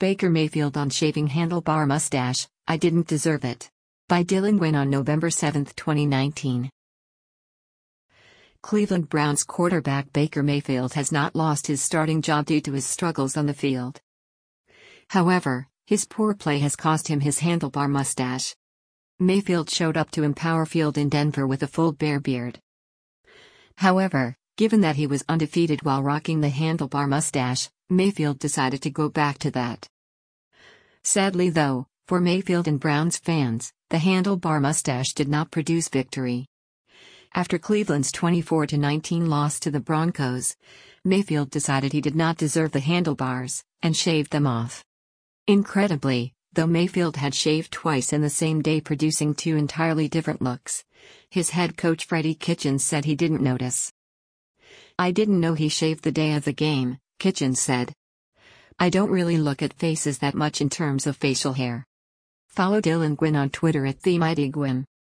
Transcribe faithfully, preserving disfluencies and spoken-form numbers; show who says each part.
Speaker 1: Baker Mayfield on shaving handlebar mustache, "I didn't deserve it." By Dylan Gwynn on November seventh, twenty nineteen. Cleveland Browns quarterback Baker Mayfield has not lost his starting job due to his struggles on the field. However, his poor play has cost him his handlebar mustache. Mayfield showed up to Empower Field in Denver with a full bear beard. However, given that he was undefeated while rocking the handlebar mustache, Mayfield decided to go back to that. Sadly though, for Mayfield and Browns fans, the handlebar mustache did not produce victory. After Cleveland's twenty-four to nineteen loss to the Broncos, Mayfield decided he did not deserve the handlebars, and shaved them off. Incredibly, though Mayfield had shaved twice in the same day producing two entirely different looks, his head coach Freddie Kitchens said he didn't notice. "I didn't know he shaved the day of the game," Kitchens said. "I don't really look at faces that much in terms of facial hair." Follow Dylan Gwynn on Twitter at TheMightyGwynn.